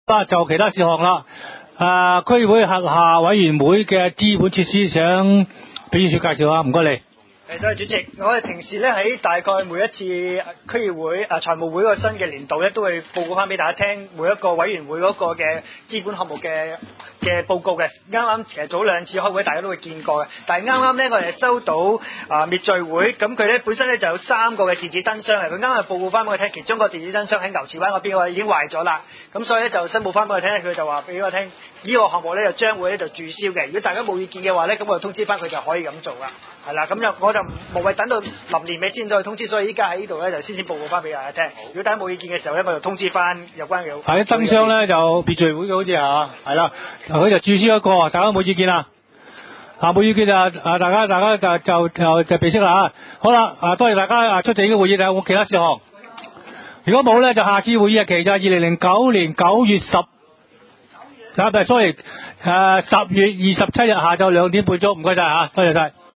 就其他事項啦。區議會轄下委員會嘅資本設施，想俾議處介紹啊，唔該你。 多謝主席，我哋平時咧喺大概每一次區議會財務會個新嘅年度咧，都會報告翻俾大家聽每一個委員會嗰個嘅資本項目嘅報告嘅。啱其實早兩次開會大家都會見過嘅，但係啱咧我哋收到滅罪會，咁佢咧本身咧就有3個嘅電子燈箱嘅，佢啱係報告翻俾我聽，其中個電子燈箱喺牛池灣嗰邊已經壞咗啦，咁所以咧就申報翻俾我聽，佢就話俾我聽呢個項目咧就將會咧就註銷嘅。如果大家冇意見嘅話咧，咁我就通知翻佢就可以咁做啦。係啦，咁我就無謂等到臨年尾先再通知，所以依家喺呢度咧就先報告翻俾大家聽。如果大家冇意見嘅時候咧，我就通知翻有關嘅。 係燈箱咧就滅罪會嘅好似係啦，佢就註銷一個，大家冇意見啦。冇意見就大家就備悉啦。好啦，多謝大家出席呢個會議，有冇其他事項？如果冇咧，就下次會議日期就係2009年9月10月27日下晝2點半鐘。唔該晒，多謝晒。